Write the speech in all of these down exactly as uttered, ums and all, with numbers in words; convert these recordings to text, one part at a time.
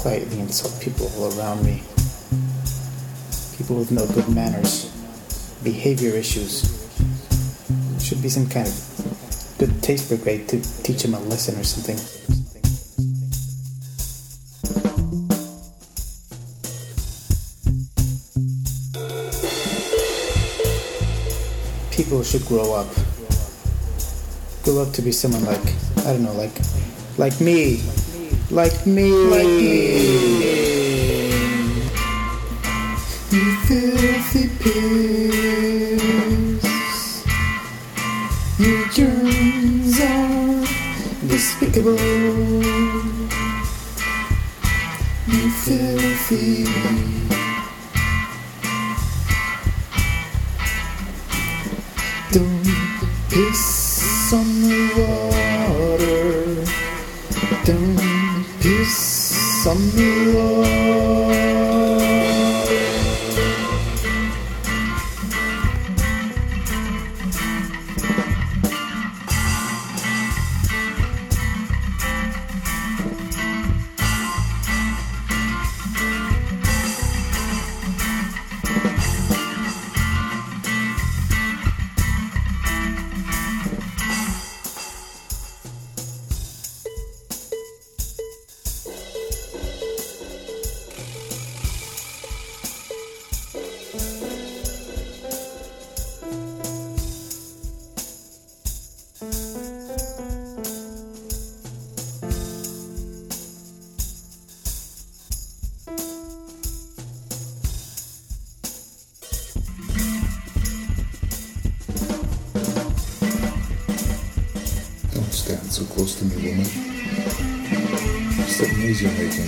quietly insult people all around me. People with no good manners, behavior issues. Should be some kind of good taste brigade to teach them a lesson or something. People should grow up. Grow up to be someone like, I don't know, like, like me. Like me. Like me. You filthy pigs. Your germs are despicable. You filthy. Don't piss on the water. Don't piss on the water. Don't stand so close to me, woman. It's the noise you're making.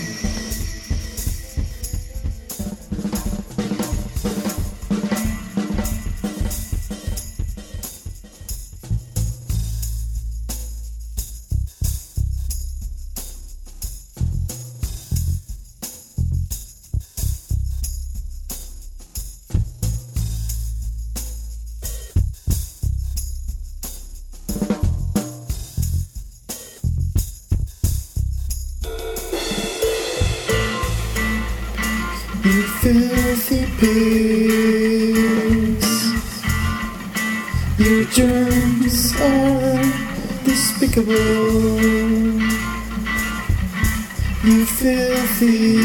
You filthy pigs. Your germs are despicable. You filthy.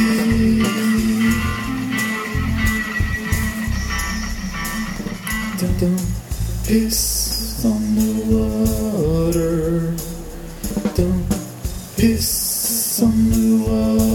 Don't, don't piss on the water. Don't piss on the water.